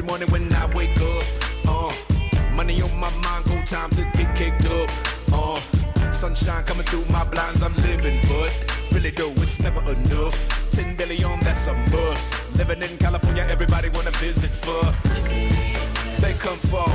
morning when I wake up. Money on my mind, go time to get kicked up. Sunshine coming through my blinds, I'm living, but really though, it's never enough. 10 billion, that's a must. Living in California, everybody wanna visit for. They come from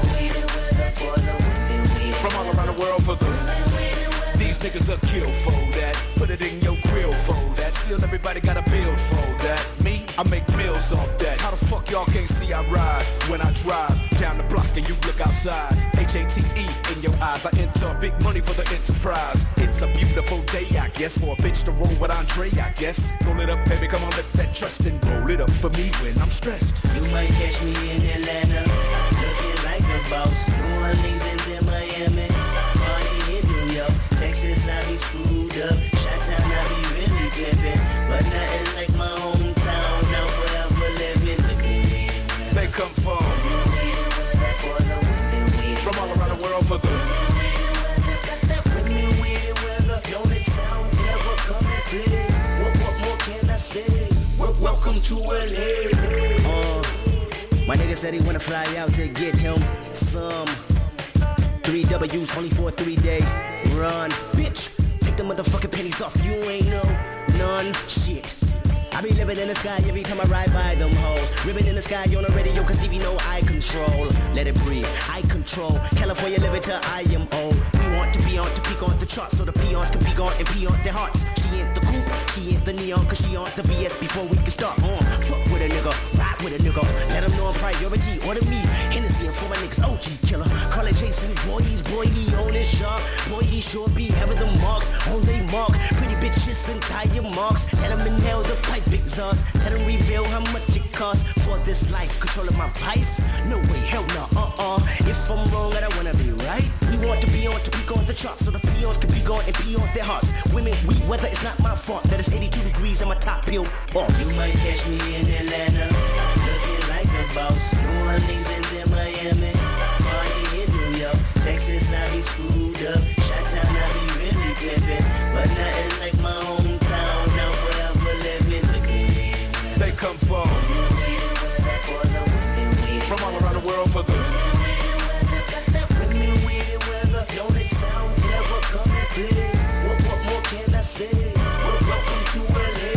all around the world for the. These niggas are kill for that. Put it in your grill for that. Still everybody got a build for that. Me, I make meals off that. How the fuck y'all can't see I ride when I drive down the block and you look outside? H-A-T-E in your eyes. I enter big money for the enterprise. It's a beautiful day, I guess, for a bitch to roll with Andre, I guess. Roll it up, baby, come on, lift that trust and roll it up for me when I'm stressed. You might catch me in Atlanta, looking like a boss. New Orleans and then Miami, party in New York. Texas, I be screwed up. Chi-town, I be really pimpin'. But nothing like my hometown, now forever living. They come from all around the world for the. Welcome to LA. My nigga said he wanna fly out to get him some 3 W's only for a 3-day run. Bitch, take the motherfucking pennies off. You ain't know none shit. I be living in the sky every time I ride by them hoes. Ribbon in the sky on the radio, cause Stevie know I control. Let it breathe, I control. California living till I am old. We want to be on to peak on the charts, so the peons can be gone and pee on their hearts. She ain't the coupe, she ain't the neon, cause she on the BS before we can start on. Fuck with a nigga, ride with a nigga. Let them know I'm priority, order me. Hennessy and for my niggas, OG killer. Call it Jason, boy, he on his shop. Boy, he sure be having the marks on they mark. Pretty bitches and tire marks. Let them inhale the pipe exhaust. Let them reveal how much it costs for this life. Controlling my vice? No way, hell no, If I'm wrong, I don't wanna be right. We want to be on to peak on the charts, so the peons can be gone and pee on their hearts. Women, weather is not my fault. That is 82 degrees and my top peeled off. You might catch me in Atlanta, looking like a boss. New Orleans and then Miami, party in New York. Texas, I be screwed up. Chi-town, I be really pimpin'. But nothing like my hometown, now forever living. They come from all around the world for the. Don't it sound never coming clear? What more can I say? Welcome to LA.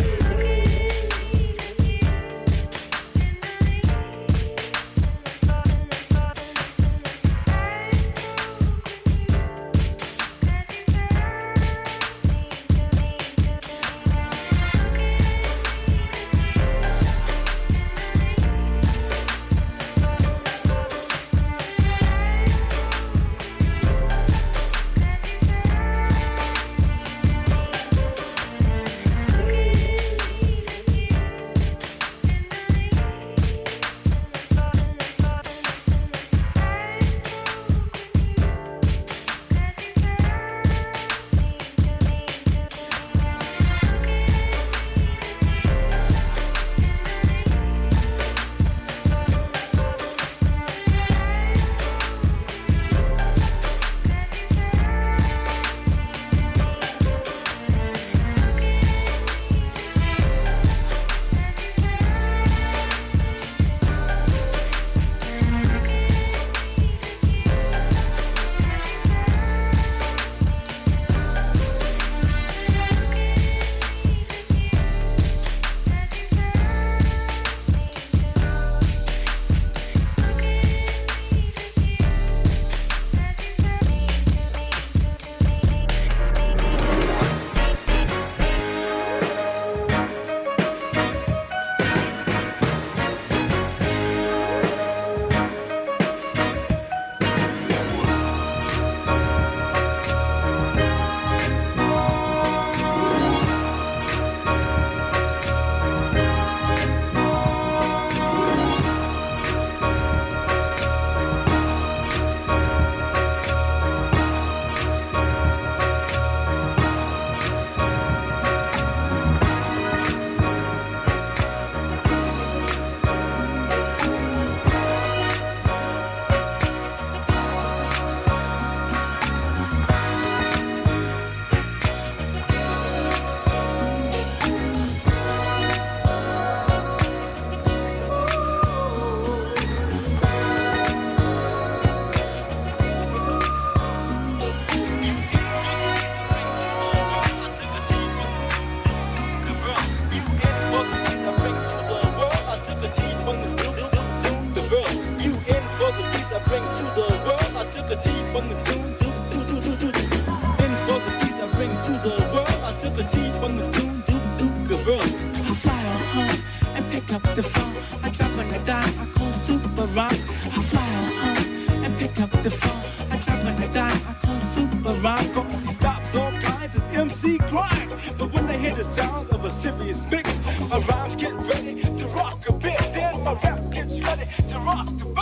the T from the doom doom doom gorilla. I fly on home and pick up the phone. I drop on a dime, I call Super Rock. I fly on home and pick up the phone. I drop on a dime, I call Super Rock. Cause he stops all kinds of MC crime. But when they hear the sound of a serious mix, my rhymes get ready to rock a bit. Then my rap gets ready to rock the bass.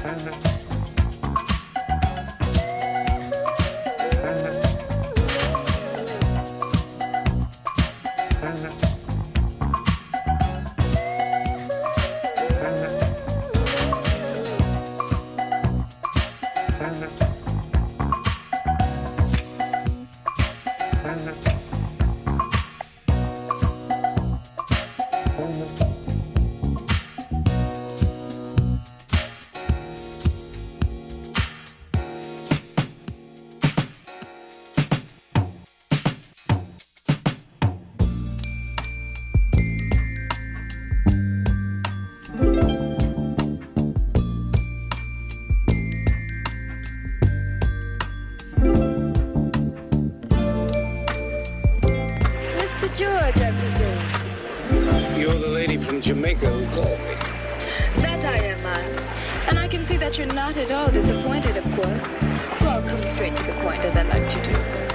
Jamaica who called me. That I am, man. And I can see that you're not at all disappointed, of course. So I'll come straight to the point, as I like to do.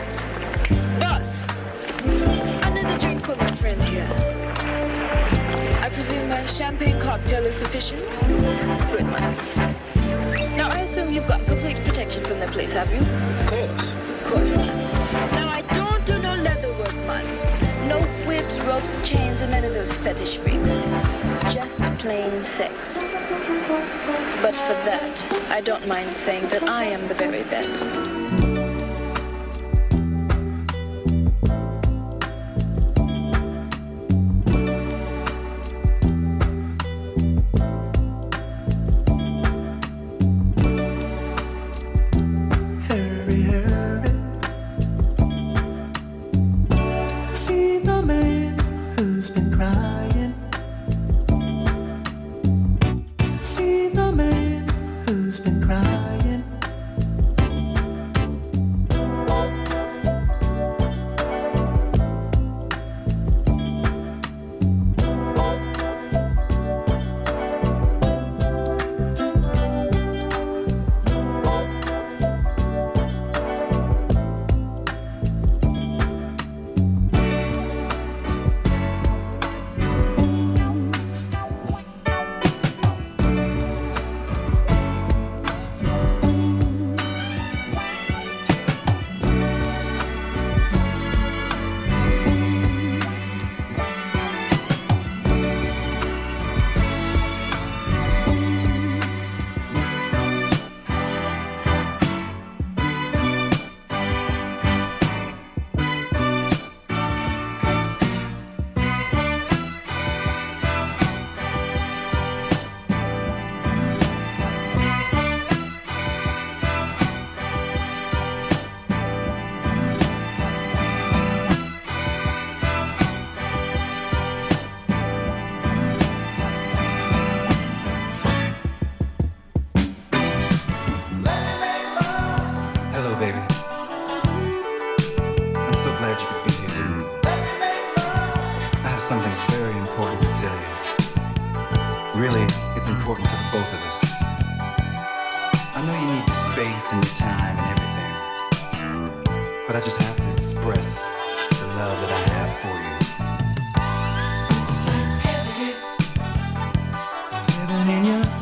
Boss, another drink for my friend here. I presume a champagne cocktail is sufficient? Good, man. Now, I assume you've got complete protection from the place, have you? Of course. Of course. Now, I don't do no leather work, man. No whips, ropes, chains, or none of those fetish freaks. Just plain sex. But for that, I don't mind saying that I am the very best. In your